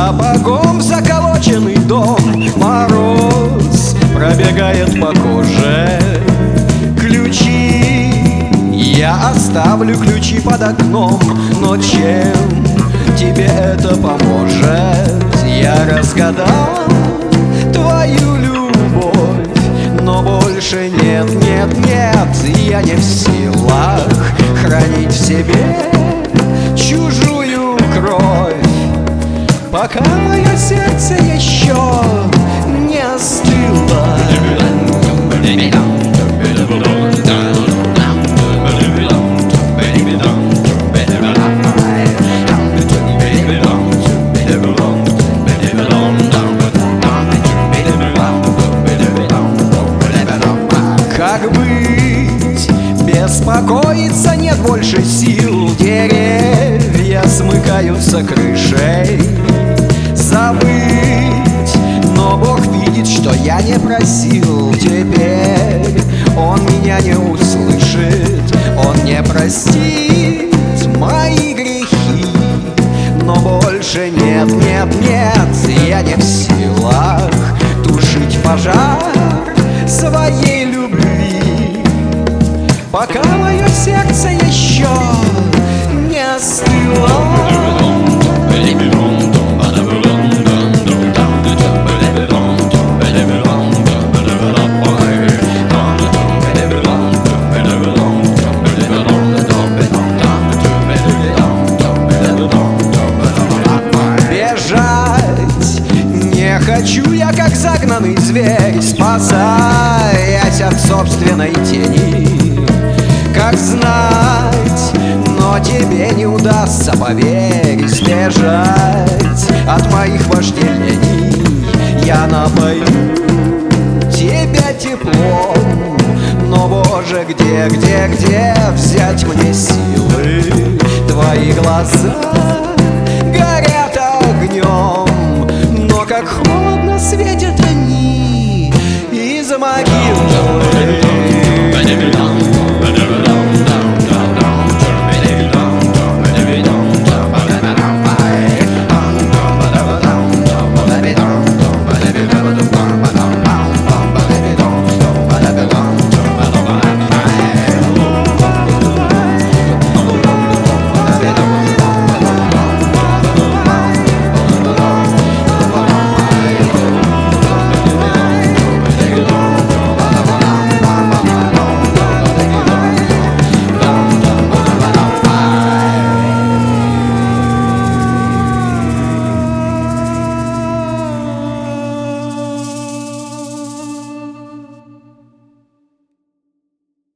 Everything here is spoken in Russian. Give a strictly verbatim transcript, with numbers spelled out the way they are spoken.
Сапогом заколоченный дом, мороз пробегает по коже. Ключи я оставлю, ключи под окном, но чем тебе это поможет? Я разгадал твою любовь, но больше нет, нет, нет. Я не в силах хранить в себе чужую кровь, пока мое сердце еще не остыло. Как быть? Беспокоиться нет больше сил. Деревья смыкаются крышей. Забыть, но Бог видит, что я не просил. Теперь Он меня не услышит, Он не простит мои грехи. Но больше нет, нет, нет, я не в силах тушить пожар своей любви, пока мое сердце еще не остыло. Бежать не хочу я, как загнанный зверь, спасаясь от собственной тени. Как знать, но тебе не удастся, поверь, сбежать от моих вожделений. Я напою тебя теплом, но, Боже, где, где, где взять мне силы? Твои глаза